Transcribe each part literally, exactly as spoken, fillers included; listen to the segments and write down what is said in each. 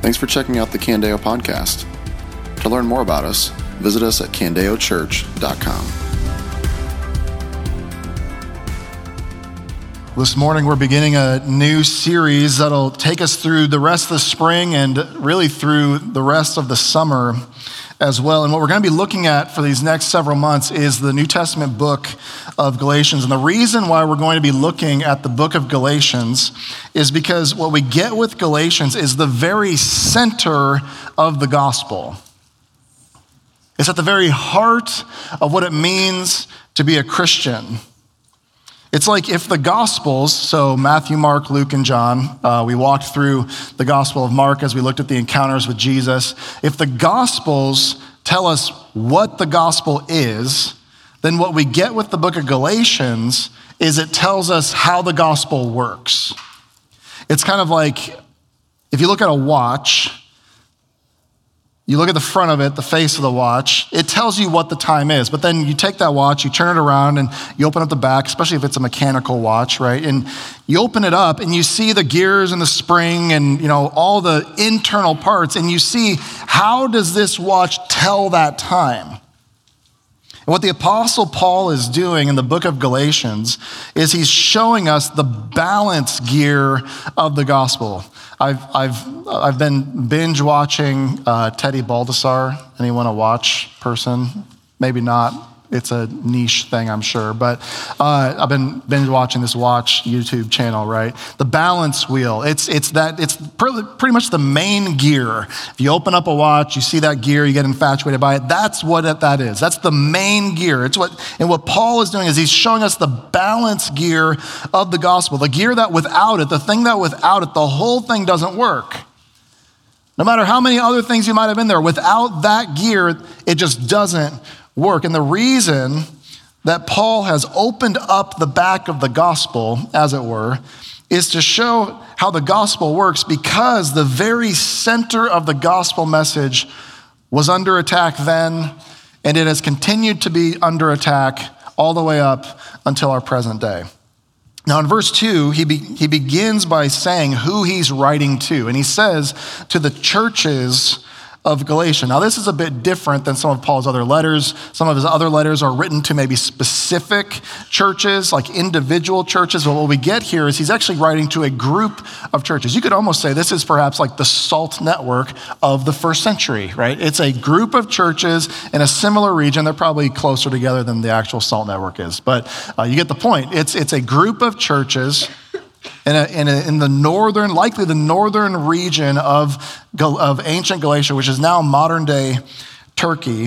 Thanks for checking out the Candeo podcast. To learn more about us, visit us at candeo church dot com. This morning we're beginning a new series that'll take us through the rest of the spring and really through the rest of the summer as well. And what we're going to be looking at for these next several months is the New Testament book of Galatians. And the reason why we're going to be looking at the book of Galatians is because what we get with Galatians is the very center of the gospel. It's at the very heart of what it means to be a Christian. It's like if the Gospels, so Matthew, Mark, Luke, and John, uh, we walked through the Gospel of Mark as we looked at the encounters with Jesus. If the Gospels tell us what the gospel is, then what we get with the book of Galatians is it tells us how the gospel works. It's kind of like if you look at a watch, you look at the front of it, the face of the watch, it tells you what the time is. But then you take that watch, you turn it around, and you open up the back, especially if it's a mechanical watch, right? And you open it up, and you see the gears and the spring and, you know, all the internal parts, and you see, how does this watch tell that time? And what the Apostle Paul is doing in the book of Galatians is he's showing us the balance gear of the gospel. I've I've I've been binge watching uh, Teddy Baldessar. Anyone a watch person? Maybe not. It's a niche thing, I'm sure. But uh, I've been binge watching this watch YouTube channel, right? The balance wheel. It's it's that it's pretty much the main gear. If you open up a watch, you see that gear, you get infatuated by it. That's what it, that is. That's the main gear. It's what and what Paul is doing is he's showing us the balance gear of the gospel. The gear that without it, the thing that without it, the whole thing doesn't work. No matter how many other things you might have in there, without that gear, it just doesn't work. And the reason that Paul has opened up the back of the gospel, as it were, is to show how the gospel works, because the very center of the gospel message was under attack then, and it has continued to be under attack all the way up until our present day. Now in verse two, he, be, he begins by saying who he's writing to, and he says to the churches of Galatia. Now this is a bit different than some of Paul's other letters. Some of his other letters are written to maybe specific churches, like individual churches. But what we get here is he's actually writing to a group of churches. You could almost say this is perhaps like the SALT network of the first century, right? It's a group of churches in a similar region. They're probably closer together than the actual SALT network is. But uh, you get the point. It's, it's a group of churches In, a, in, a, in the northern, likely the northern region of, of ancient Galatia, which is now modern day Turkey.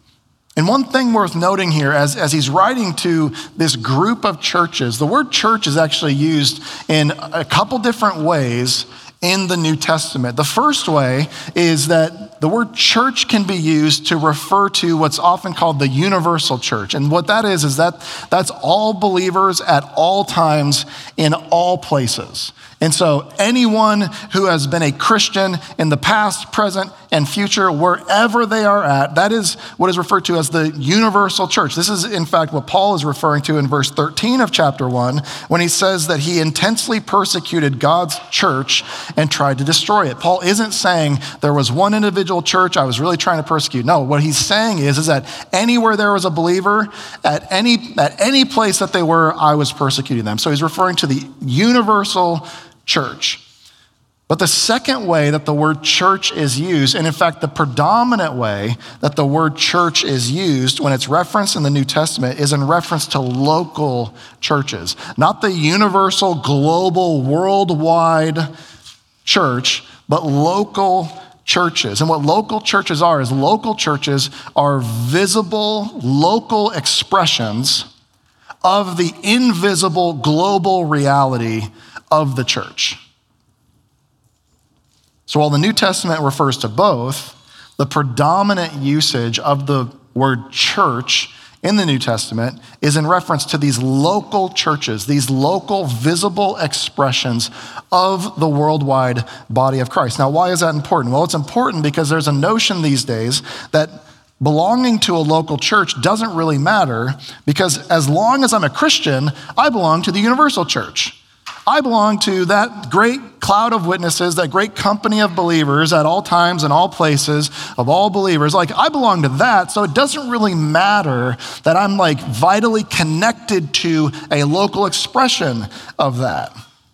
And one thing worth noting here, as, as he's writing to this group of churches, the word church is actually used in a couple different ways in the New Testament. The first way is that the word church can be used to refer to what's often called the universal church. And what that is, is that that's all believers at all times in all places. And so anyone who has been a Christian in the past, present, and future, wherever they are at, that is what is referred to as the universal church. This is, in fact, what Paul is referring to in verse thirteen of chapter one, when he says that he intensely persecuted God's church and tried to destroy it. Paul isn't saying there was one individual church I was really trying to persecute. No, what he's saying is, is that anywhere there was a believer, at any, at any place that they were, I was persecuting them. So he's referring to the universal church. But the second way that the word church is used, and in fact the predominant way that the word church is used when it's referenced in the New Testament, is in reference to local churches. Not the universal, global, worldwide church, but local churches. And what local churches are is local churches are visible, local expressions of the invisible, global reality of the church. So while the New Testament refers to both, the predominant usage of the word church in the New Testament is in reference to these local churches, these local visible expressions of the worldwide body of Christ. Now, why is that important? Well, it's important because there's a notion these days that belonging to a local church doesn't really matter, because as long as I'm a Christian, I belong to the universal church. I belong to that great cloud of witnesses, that great company of believers at all times and all places of all believers. Like, I belong to that, so it doesn't really matter that I'm like vitally connected to a local expression of that.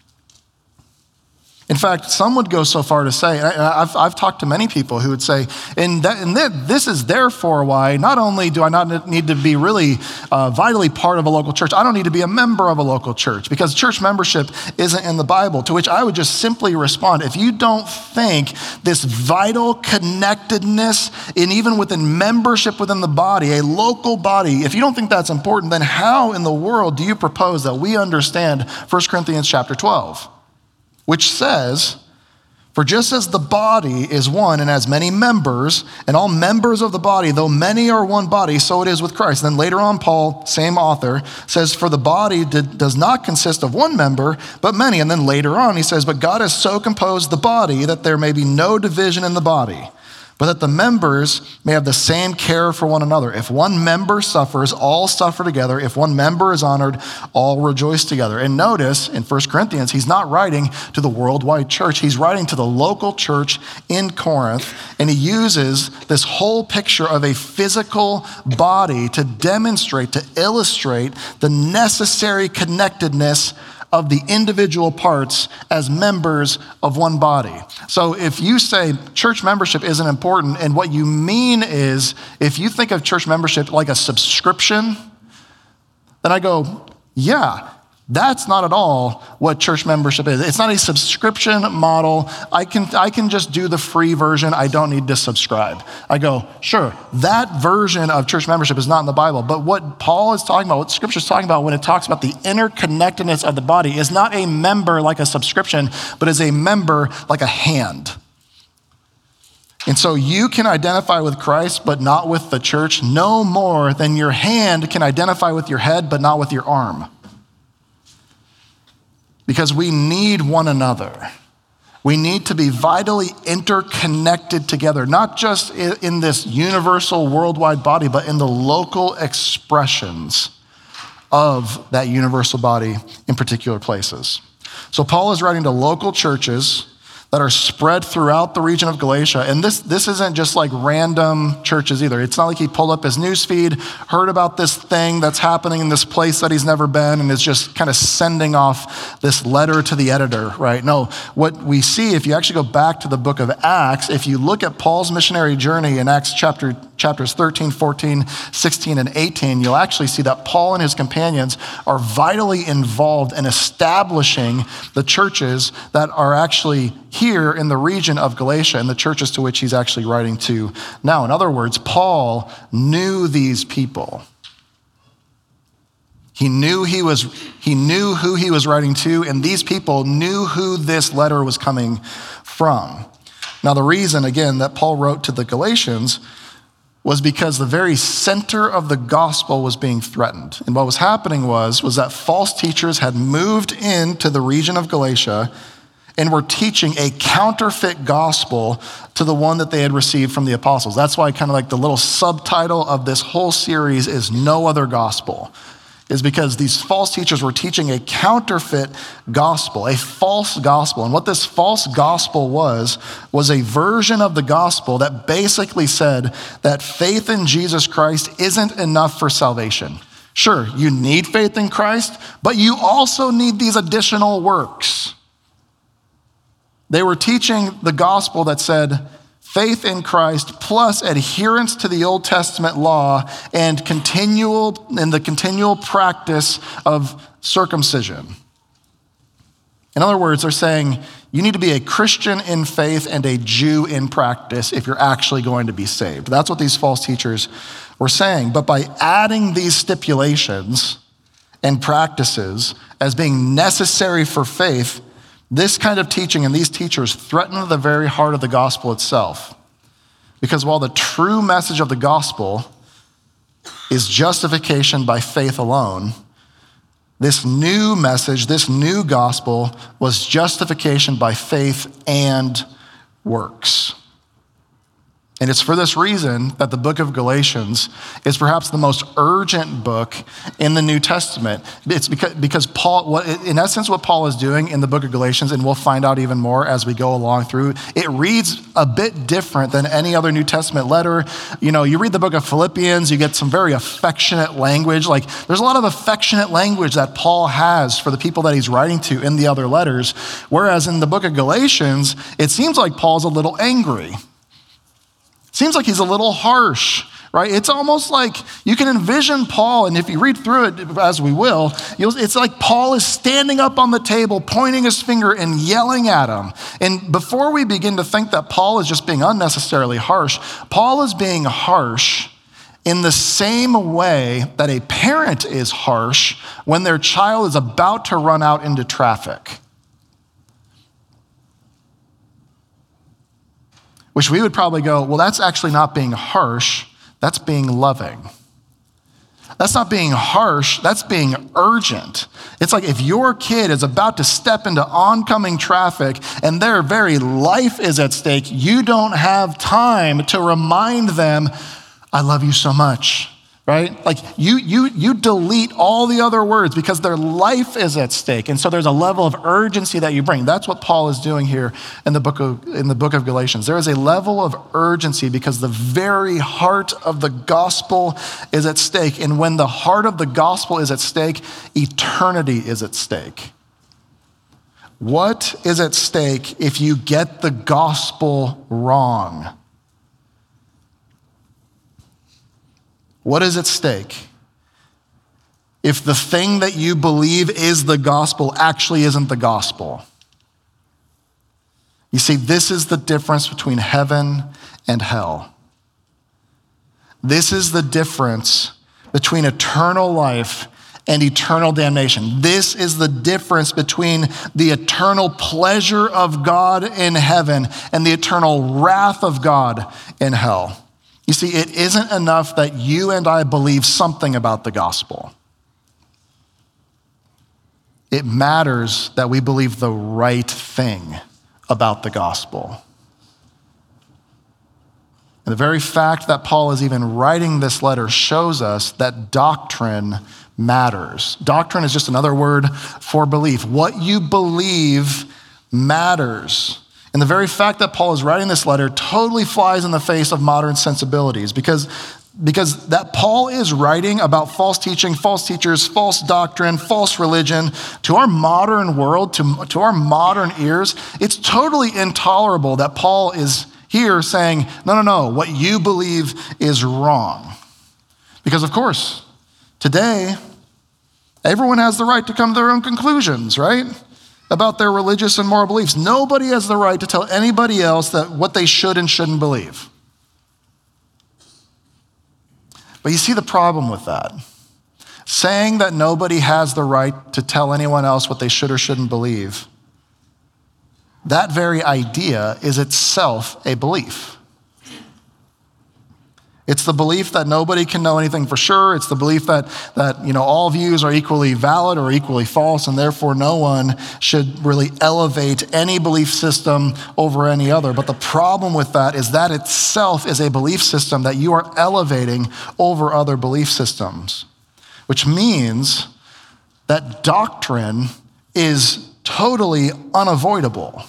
In fact, some would go so far to say, and I've, I've talked to many people who would say, and, that, and this is therefore why not only do I not need to be really uh, vitally part of a local church, I don't need to be a member of a local church because church membership isn't in the Bible, to which I would just simply respond, if you don't think this vital connectedness, and even within membership within the body, a local body, if you don't think that's important, then how in the world do you propose that we understand First Corinthians chapter twelve? Which says, for just as the body is one and has many members, and all members of the body, though many are one body, so it is with Christ. And then later on, Paul, same author, says, for the body did, does not consist of one member, but many. And then later on, he says, but God has so composed the body that there may be no division in the body, but that the members may have the same care for one another. If one member suffers, all suffer together. If one member is honored, all rejoice together. And notice in First Corinthians, he's not writing to the worldwide church. He's writing to the local church in Corinth, and he uses this whole picture of a physical body to demonstrate, to illustrate the necessary connectedness of the individual parts as members of one body. So if you say church membership isn't important, and what you mean is, if you think of church membership like a subscription, then I go, yeah, that's not at all what church membership is. It's not a subscription model. I can, I can just do the free version. I don't need to subscribe. I go, sure, that version of church membership is not in the Bible. But what Paul is talking about, what Scripture is talking about when it talks about the interconnectedness of the body is not a member like a subscription, but is a member like a hand. And so you can identify with Christ, but not with the church, no more than your hand can identify with your head, but not with your arm. Because we need one another. We need to be vitally interconnected together, not just in this universal worldwide body, but in the local expressions of that universal body in particular places. So Paul is writing to local churches that are spread throughout the region of Galatia. And this, this isn't just like random churches either. It's not like he pulled up his newsfeed, heard about this thing that's happening in this place that he's never been, and is just kind of sending off this letter to the editor, right? No, what we see, if you actually go back to the book of Acts, if you look at Paul's missionary journey in Acts chapter chapters thirteen, fourteen, sixteen, and eighteen, you'll actually see that Paul and his companions are vitally involved in establishing the churches that are actually here in the region of Galatia and the churches to which he's actually writing to now. In other words, Paul knew these people. He knew he was, he knew who he was writing to, and these people knew who this letter was coming from. Now, the reason, again, that Paul wrote to the Galatians was because the very center of the gospel was being threatened. And what was happening was, was that false teachers had moved into the region of Galatia and were teaching a counterfeit gospel to the one that they had received from the apostles. That's why kind of like the little subtitle of this whole series is No Other Gospel, is because these false teachers were teaching a counterfeit gospel, a false gospel. And what this false gospel was, was a version of the gospel that basically said that faith in Jesus Christ isn't enough for salvation. Sure, you need faith in Christ, but you also need these additional works. They were teaching the gospel that said faith in Christ plus adherence to the Old Testament law and continual and the continual practice of circumcision. In other words, they're saying you need to be a Christian in faith and a Jew in practice if you're actually going to be saved. That's what these false teachers were saying. But by adding these stipulations and practices as being necessary for faith, this kind of teaching and these teachers threaten the very heart of the gospel itself. Because while the true message of the gospel is justification by faith alone, this new message, this new gospel was justification by faith and works. And it's for this reason that the book of Galatians is perhaps the most urgent book in the New Testament. It's because, because Paul, what, in essence, what Paul is doing in the book of Galatians, and we'll find out even more as we go along through, it reads a bit different than any other New Testament letter. You know, you read the book of Philippians, you get some very affectionate language. Like, there's a lot of affectionate language that Paul has for the people that he's writing to in the other letters. Whereas in the book of Galatians, it seems like Paul's a little angry. Seems like he's a little harsh, right? It's almost like you can envision Paul, and if you read through it, as we will, you'll, it's like Paul is standing up on the table, pointing his finger and yelling at him. And before we begin to think that Paul is just being unnecessarily harsh, Paul is being harsh in the same way that a parent is harsh when their child is about to run out into traffic. Which we would probably go, well, that's actually not being harsh, that's being loving. That's not being harsh, that's being urgent. It's like if your kid is about to step into oncoming traffic and their very life is at stake, you don't have time to remind them, I love you so much, right? Like you, you, you delete all the other words because their life is at stake. And so there's a level of urgency that you bring. That's what Paul is doing here in the book of, in the book of Galatians. There is a level of urgency because the very heart of the gospel is at stake. And when the heart of the gospel is at stake, eternity is at stake. What is at stake if you get the gospel wrong? What is at stake if the thing that you believe is the gospel actually isn't the gospel? You see, this is the difference between heaven and hell. This is the difference between eternal life and eternal damnation. This is the difference between the eternal pleasure of God in heaven and the eternal wrath of God in hell. You see, it isn't enough that you and I believe something about the gospel. It matters that we believe the right thing about the gospel. And the very fact that Paul is even writing this letter shows us that doctrine matters. Doctrine is just another word for belief. What you believe matters. And the very fact that Paul is writing this letter totally flies in the face of modern sensibilities because, because that Paul is writing about false teaching, false teachers, false doctrine, false religion. To our modern world, to, to our modern ears, it's totally intolerable that Paul is here saying, no, no, no, what you believe is wrong. Because of course, today, everyone has the right to come to their own conclusions, right? About their religious and moral beliefs. Nobody has the right to tell anybody else that what they should and shouldn't believe. But you see the problem with that. Saying that nobody has the right to tell anyone else what they should or shouldn't believe, that very idea is itself a belief. It's the belief that nobody can know anything for sure. It's the belief that, that you know, all views are equally valid or equally false, and therefore no one should really elevate any belief system over any other. But the problem with that is that itself is a belief system that you are elevating over other belief systems, which means that doctrine is totally unavoidable.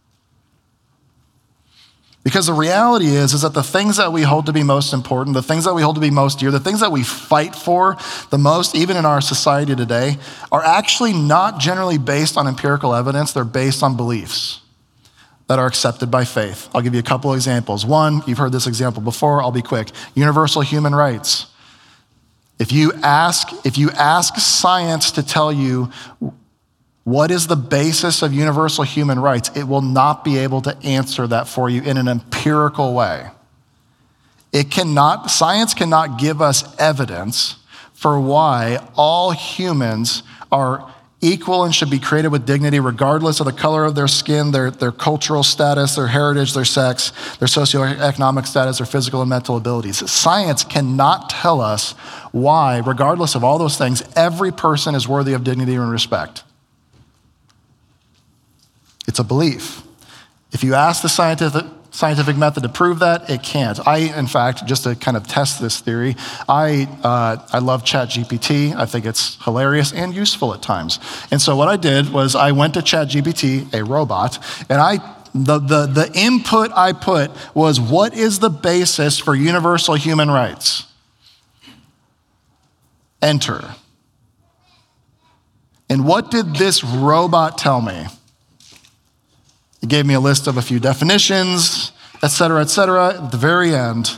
Because the reality is, is that the things that we hold to be most important, the things that we hold to be most dear, the things that we fight for the most, even in our society today, are actually not generally based on empirical evidence. They're based on beliefs that are accepted by faith. I'll give you a couple of examples. One, you've heard this example before, I'll be quick. Universal human rights. If you ask, if you ask science to tell you what is the basis of universal human rights, it will not be able to answer that for you in an empirical way. It cannot, science cannot give us evidence for why all humans are equal and should be created with dignity regardless of the color of their skin, their, their cultural status, their heritage, their sex, their socioeconomic status, their physical and mental abilities. Science cannot tell us why, regardless of all those things, every person is worthy of dignity and respect. It's a belief. If you ask the scientific, scientific method to prove that? It can't. I, in fact, just to kind of test this theory, I uh, I love ChatGPT. I think it's hilarious and useful at times. And so what I did was I went to ChatGPT, a robot, and I the the the input I put was, what is the basis for universal human rights? Enter. And what did this robot tell me? It gave me a list of a few definitions, et cetera, et cetera. At the very end,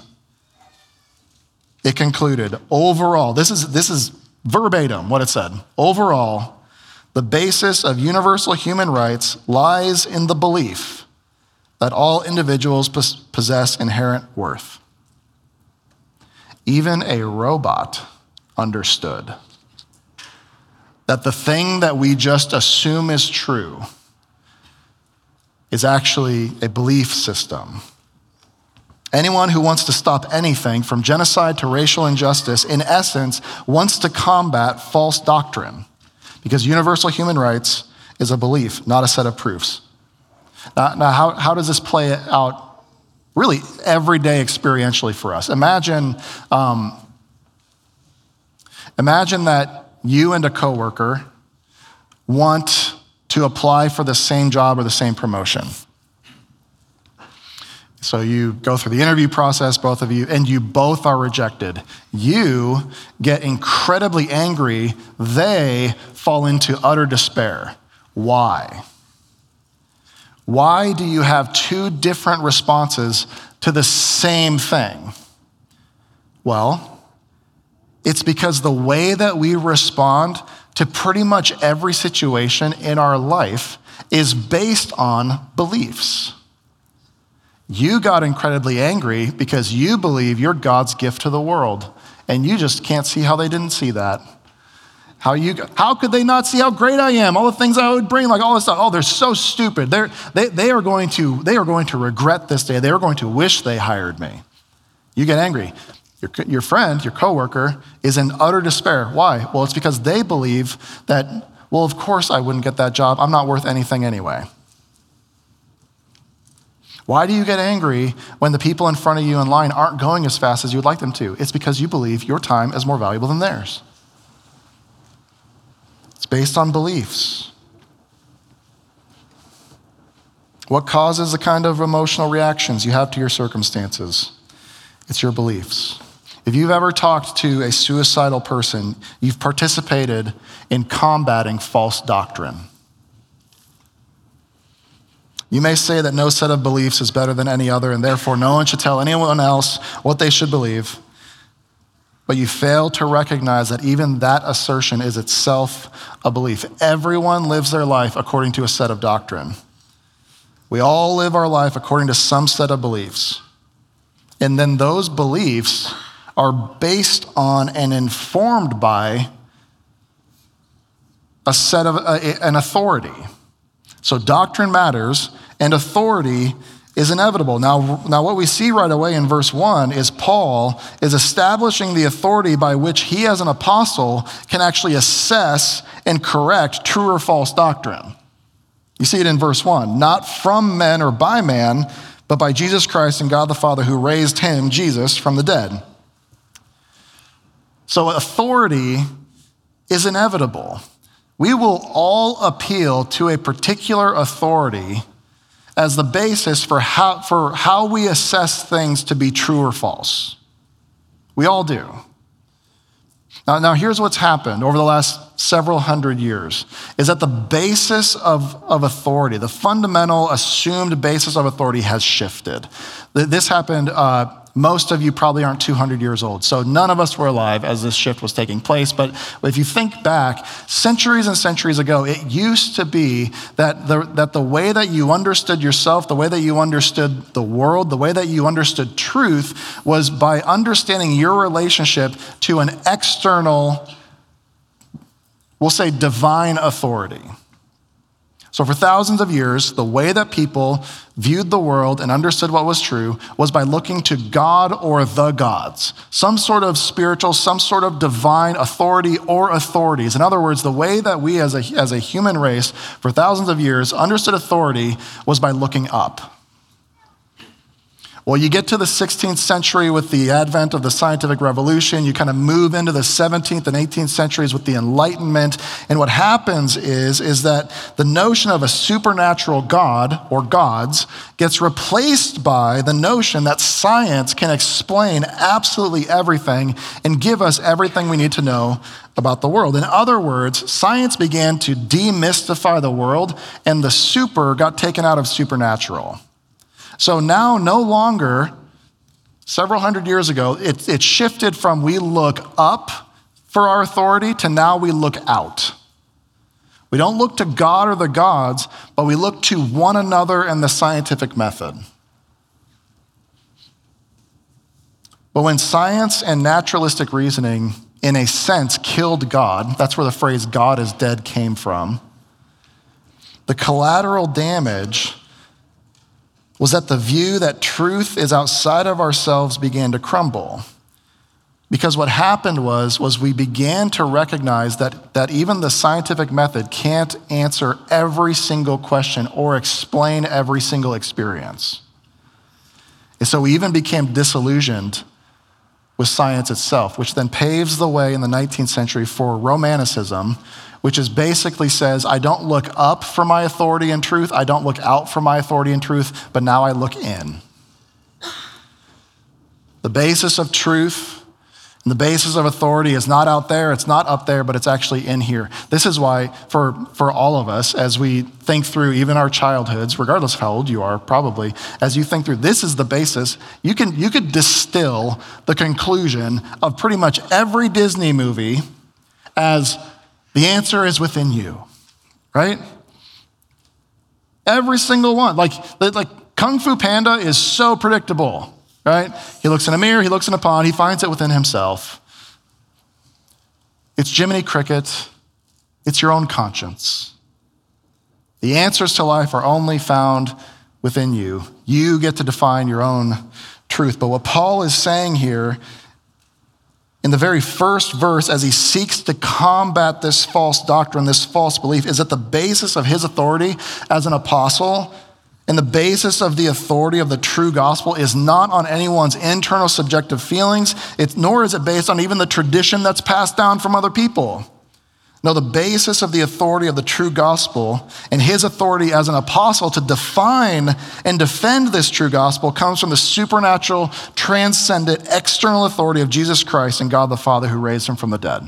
it concluded, overall, this is, this is verbatim what it said. Overall, the basis of universal human rights lies in the belief that all individuals possess inherent worth. Even a robot understood that the thing that we just assume is true is actually a belief system. Anyone who wants to stop anything from genocide to racial injustice, in essence, wants to combat false doctrine, because universal human rights is a belief, not a set of proofs. Now, now how, how does this play out really every day experientially for us? Imagine, um, imagine that you and a coworker want to apply for the same job or the same promotion. So you go through the interview process, both of you, and you both are rejected. You get incredibly angry. They fall into utter despair. Why? Why do you have two different responses to the same thing? Well, it's because the way that we respond to pretty much every situation in our life is based on beliefs. You got incredibly angry because you believe you're God's gift to the world, and you just can't see how they didn't see that. How you? How could they not see how great I am? All the things I would bring, like all this stuff. Oh, they're so stupid. They're, they they are going to they are going to regret this day. They are going to wish they hired me. You get angry. Your, your friend, your coworker, is in utter despair. Why? Well, it's because they believe that, well, of course I wouldn't get that job. I'm not worth anything anyway. Why do you get angry when the people in front of you in line aren't going as fast as you would like them to? It's because you believe your time is more valuable than theirs. It's based on beliefs. What causes the kind of emotional reactions you have to your circumstances? It's your beliefs. If you've ever talked to a suicidal person, you've participated in combating false doctrine. You may say that no set of beliefs is better than any other, and therefore no one should tell anyone else what they should believe. But you fail to recognize that even that assertion is itself a belief. Everyone lives their life according to a set of doctrine. We all live our life according to some set of beliefs. And then those beliefs are based on and informed by a set of a, an authority. So doctrine matters, and authority is inevitable. Now, now, what we see right away in verse one is Paul is establishing the authority by which he, as an apostle, can actually assess and correct true or false doctrine. You see it in verse one. Not from men or by man, but by Jesus Christ and God the Father who raised him, Jesus, from the dead. So authority is inevitable. We will all appeal to a particular authority as the basis for how, for how we assess things to be true or false. We all do. Now, now here's what's happened over the last several hundred years, is that the basis of, of authority, the fundamental assumed basis of authority has shifted. This happened, uh, most of you probably aren't two hundred years old, so none of us were alive as this shift was taking place, but if you think back, centuries and centuries ago, it used to be that the, that the way that you understood yourself, the way that you understood the world, the way that you understood truth was by understanding your relationship to an external, we'll say divine authority. So for thousands of years, the way that people viewed the world and understood what was true was by looking to God or the gods, some sort of spiritual, some sort of divine authority or authorities. In other words, the way that we as a, as a human race for thousands of years understood authority was by looking up. Well, you get to the sixteenth century with the advent of the scientific revolution. You kind of move into the seventeenth and eighteenth centuries with the Enlightenment. And what happens is, is that the notion of a supernatural God or gods gets replaced by the notion that science can explain absolutely everything and give us everything we need to know about the world. In other words, science began to demystify the world, and the super got taken out of supernatural. So now no longer, several hundred years ago, it, it shifted from we look up for our authority to now we look out. We don't look to God or the gods, but we look to one another and the scientific method. But when science and naturalistic reasoning, in a sense, killed God, that's where the phrase God is dead came from, the collateral damage was that the view that truth is outside of ourselves began to crumble. Because what happened was, was we began to recognize that, that even the scientific method can't answer every single question or explain every single experience. And so we even became disillusioned with science itself, which then paves the way in the nineteenth century for Romanticism, which is basically says, I don't look up for my authority and truth, I don't look out for my authority and truth, but now I look in. The basis of truth and the basis of authority is not out there, it's not up there, but it's actually in here. This is why for, for all of us, as we think through even our childhoods, regardless of how old you are, probably, as you think through, this is the basis. You can you could distill the conclusion of pretty much every Disney movie as the answer is within you, right? Every single one. Like, like Kung Fu Panda is so predictable. Right? He looks in a mirror, he looks in a pond, he finds it within himself. It's Jiminy Cricket. It's your own conscience. The answers to life are only found within you. You get to define your own truth. But what Paul is saying here in the very first verse, as he seeks to combat this false doctrine, this false belief, is that the basis of his authority as an apostle and the basis of the authority of the true gospel is not on anyone's internal subjective feelings, it's, nor is it based on even the tradition that's passed down from other people. No, the basis of the authority of the true gospel and his authority as an apostle to define and defend this true gospel comes from the supernatural, transcendent, external authority of Jesus Christ and God the Father who raised him from the dead.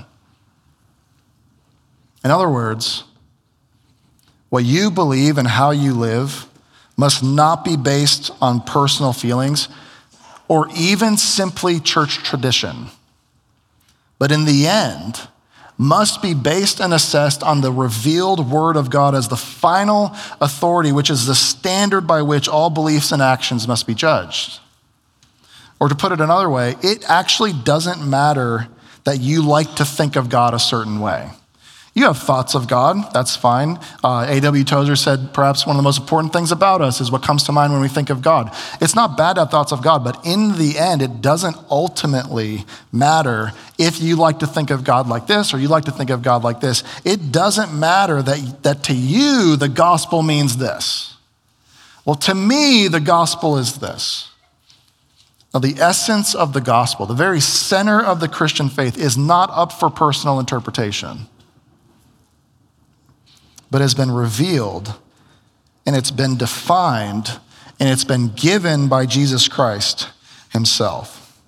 In other words, what you believe and how you live must not be based on personal feelings or even simply church tradition, but in the end, must be based and assessed on the revealed word of God as the final authority, which is the standard by which all beliefs and actions must be judged. Or to put it another way, it actually doesn't matter that you like to think of God a certain way. You have thoughts of God, that's fine. Uh, A W Tozer said perhaps one of the most important things about us is what comes to mind when we think of God. It's not bad to have thoughts of God, but in the end, it doesn't ultimately matter if you like to think of God like this or you like to think of God like this. It doesn't matter that, that to you, the gospel means this. Well, to me, the gospel is this. Now, the essence of the gospel, the very center of the Christian faith, is not up for personal interpretation, but has been revealed, and it's been defined, and it's been given by Jesus Christ himself.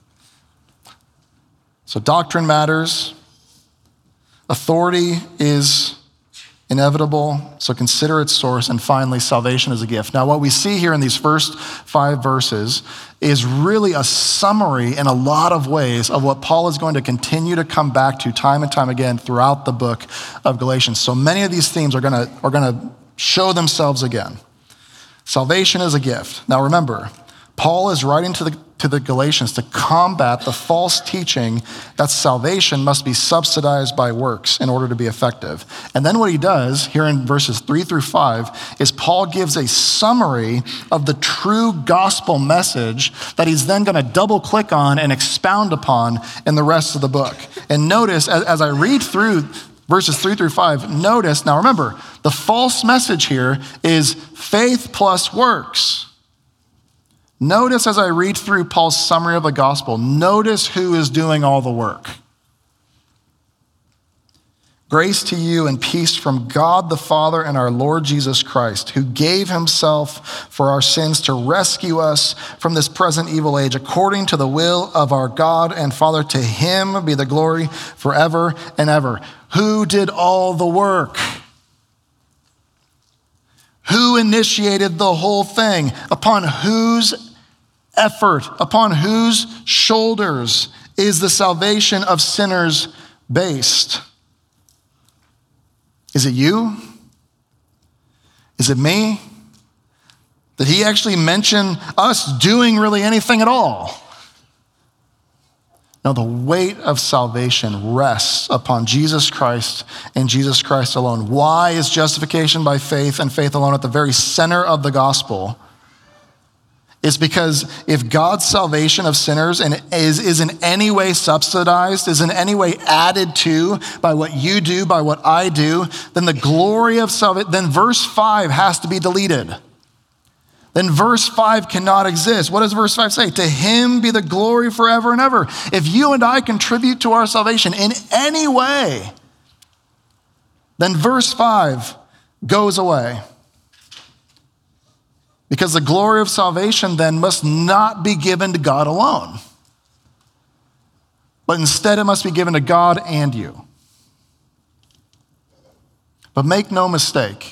So doctrine matters. Authority is inevitable, so consider its source. And finally, salvation is a gift. Now, what we see here in these first five verses is really a summary in a lot of ways of what Paul is going to continue to come back to time and time again throughout the book of Galatians. So many of these themes are gonna, are gonna show themselves again. Salvation is a gift. Now remember, Paul is writing to the, to the Galatians to combat the false teaching that salvation must be subsidized by works in order to be effective. And then what he does here in verses three through five is Paul gives a summary of the true gospel message that he's then gonna double click on and expound upon in the rest of the book. And notice, as, as I read through verses three through five, notice, now remember, the false message here is faith plus works. Notice as I read through Paul's summary of the gospel, notice who is doing all the work. Grace to you and peace from God the Father and our Lord Jesus Christ, who gave himself for our sins to rescue us from this present evil age, according to the will of our God and Father. To him be the glory forever and ever. Who did all the work? Who initiated the whole thing? Upon whose effort, upon whose shoulders is the salvation of sinners based? Is it you? Is it me? Did he actually mention us doing really anything at all? No, the weight of salvation rests upon Jesus Christ and Jesus Christ alone. Why is justification by faith and faith alone at the very center of the gospel? It's because if God's salvation of sinners is, is in any way subsidized, is in any way added to by what you do, by what I do, then the glory of salvation, then verse five has to be deleted. Then verse five cannot exist. What does verse five say? To him be the glory forever and ever. If you and I contribute to our salvation in any way, then verse five goes away. Because the glory of salvation then must not be given to God alone, but instead it must be given to God and you. But make no mistake,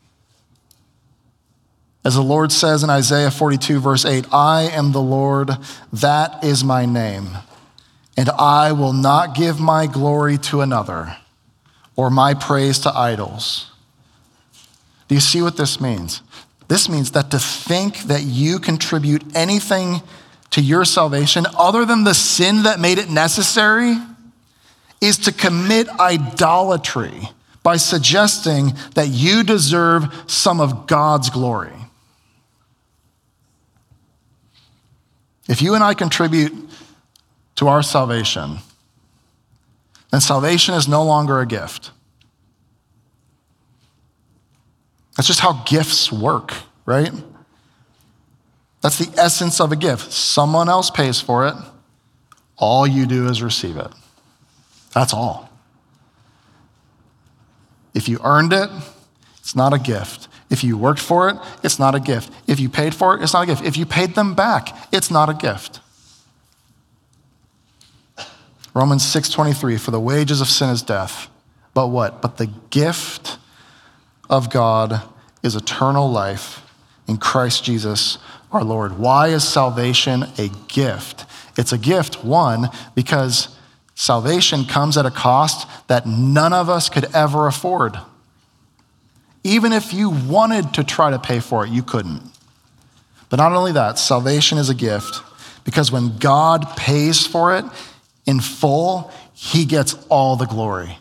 as the Lord says in Isaiah forty-two, verse eight, I am the Lord, that is my name, and I will not give my glory to another or my praise to idols. Do you see what this means? This means that to think that you contribute anything to your salvation other than the sin that made it necessary is to commit idolatry by suggesting that you deserve some of God's glory. If you and I contribute to our salvation, then salvation is no longer a gift. That's just how gifts work, right? That's the essence of a gift. Someone else pays for it. All you do is receive it. That's all. If you earned it, it's not a gift. If you worked for it, it's not a gift. If you paid for it, it's not a gift. If you paid them back, it's not a gift. Romans six twenty-three, for the wages of sin is death. But what? But the gift of God is eternal life in Christ Jesus our Lord. Why is salvation a gift? It's a gift, one, because salvation comes at a cost that none of us could ever afford. Even if you wanted to try to pay for it, you couldn't. But not only that, salvation is a gift because when God pays for it in full, he gets all the glory.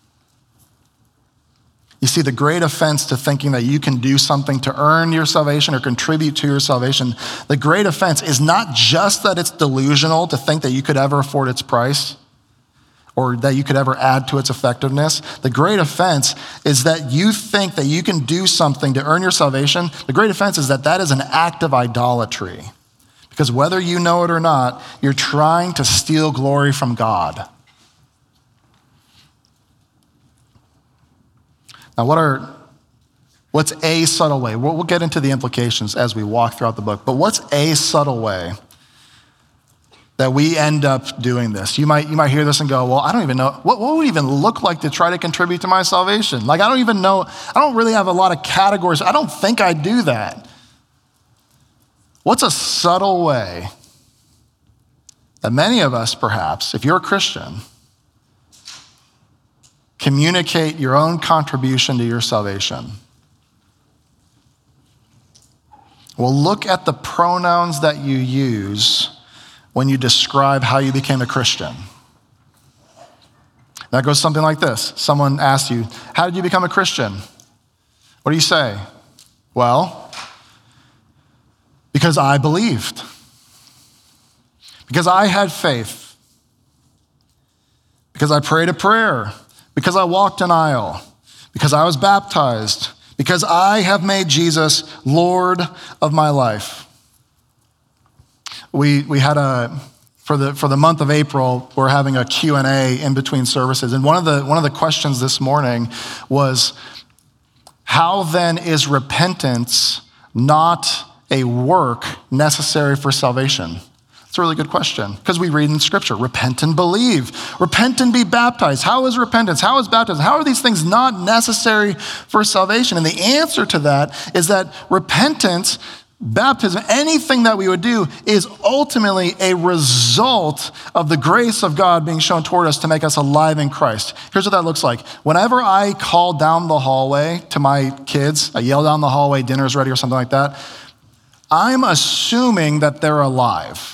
You see, the great offense to thinking that you can do something to earn your salvation or contribute to your salvation, the great offense is not just that it's delusional to think that you could ever afford its price or that you could ever add to its effectiveness. The great offense is that you think that you can do something to earn your salvation. The great offense is that that is an act of idolatry. Because whether you know it or not, you're trying to steal glory from God. Now, what are, what's a subtle way? We'll, we'll get into the implications as we walk throughout the book, but what's a subtle way that we end up doing this? You might, you might hear this and go, well, I don't even know, what, what would it even look like to try to contribute to my salvation? Like, I don't even know, I don't really have a lot of categories. I don't think I do that. What's a subtle way that many of us, perhaps, if you're a Christian, communicate your own contribution to your salvation? Well, look at the pronouns that you use when you describe how you became a Christian. That goes something like this. Someone asks you, how did you become a Christian? What do you say? Well, because I believed. Because I had faith. Because I prayed a prayer. Because I walked an aisle, because I was baptized, because I have made Jesus Lord of my life. we we had a, for the for the month of April, we're having a Q and A in between services. And one of the one of the questions this morning was, how then is repentance not a work necessary for salvation? It's a really good question, because we read in Scripture, repent and believe, repent and be baptized. How is repentance? How is baptism? How are these things not necessary for salvation? And the answer to that is that repentance, baptism, anything that we would do is ultimately a result of the grace of God being shown toward us to make us alive in Christ. Here's what that looks like. Whenever I call down the hallway to my kids, I yell down the hallway, dinner's ready or something like that, I'm assuming that they're alive.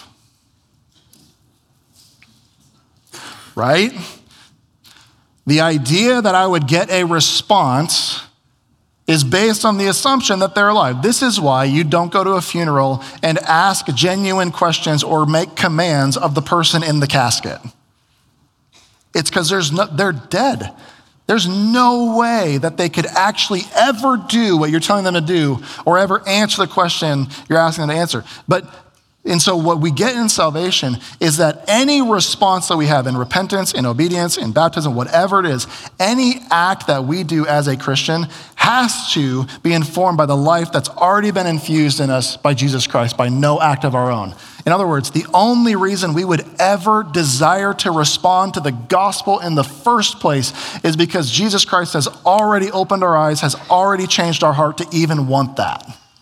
Right? The idea that I would get a response is based on the assumption that they're alive. This is why you don't go to a funeral and ask genuine questions or make commands of the person in the casket. It's because there's no, they're dead. There's no way that they could actually ever do what you're telling them to do or ever answer the question you're asking them to answer. But And so what we get in salvation is that any response that we have in repentance, in obedience, in baptism, whatever it is, any act that we do as a Christian has to be informed by the life that's already been infused in us by Jesus Christ, by no act of our own. In other words, the only reason we would ever desire to respond to the gospel in the first place is because Jesus Christ has already opened our eyes, has already changed our heart to even want that.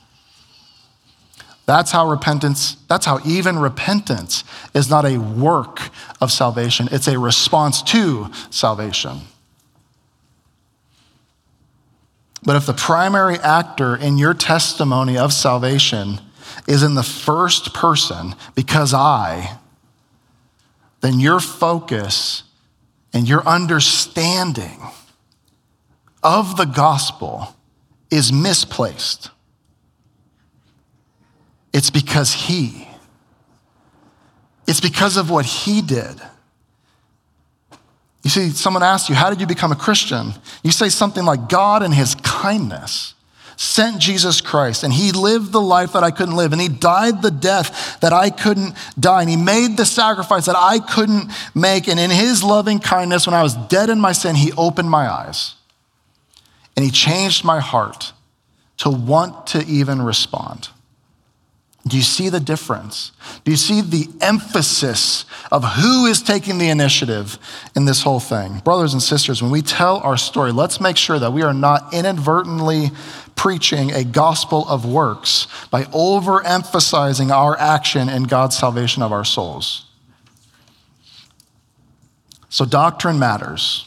That's how repentance, that's how even repentance is not a work of salvation. It's a response to salvation. But if the primary actor in your testimony of salvation is in the first person, because I, then your focus and your understanding of the gospel is misplaced. It's because he. It's because of what he did. You see, someone asks you, how did you become a Christian? You say something like, God in his kindness sent Jesus Christ, and he lived the life that I couldn't live, and he died the death that I couldn't die, and he made the sacrifice that I couldn't make, and in his loving kindness, when I was dead in my sin, he opened my eyes, and he changed my heart to want to even respond. Do you see the difference? Do you see the emphasis of who is taking the initiative in this whole thing? Brothers and sisters, when we tell our story, let's make sure that we are not inadvertently preaching a gospel of works by overemphasizing our action in God's salvation of our souls. So doctrine matters.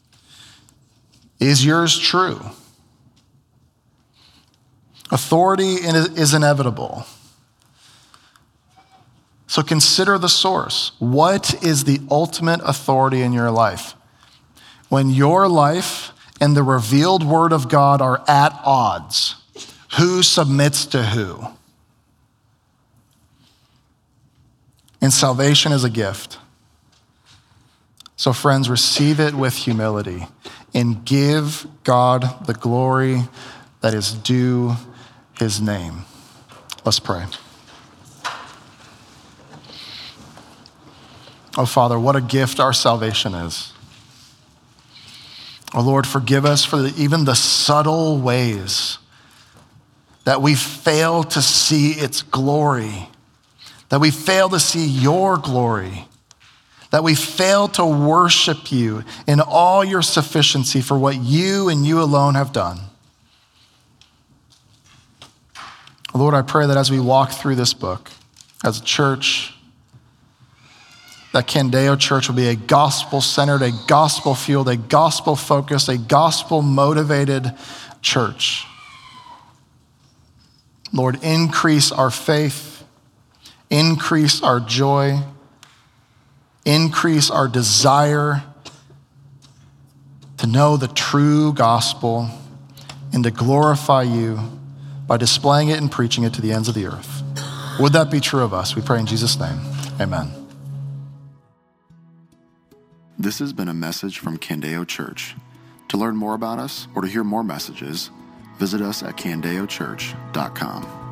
Is yours true? Authority is inevitable. So consider the source. What is the ultimate authority in your life? When your life and the revealed word of God are at odds, who submits to who? And salvation is a gift. So friends, receive it with humility and give God the glory that is due his name. Let's pray. Oh, Father, what a gift our salvation is. Oh, Lord, forgive us for the, even the subtle ways that we fail to see its glory, that we fail to see your glory, that we fail to worship you in all your sufficiency for what you and you alone have done. Oh, Lord, I pray that as we walk through this book as a church, that Candeo Church will be a gospel-centered, a gospel-fueled, a gospel-focused, a gospel-motivated church. Lord, increase our faith, increase our joy, increase our desire to know the true gospel and to glorify you by displaying it and preaching it to the ends of the earth. Would that be true of us? We pray in Jesus' name. Amen. This has been a message from Candeo Church. To learn more about us or to hear more messages, visit us at candeo church dot com.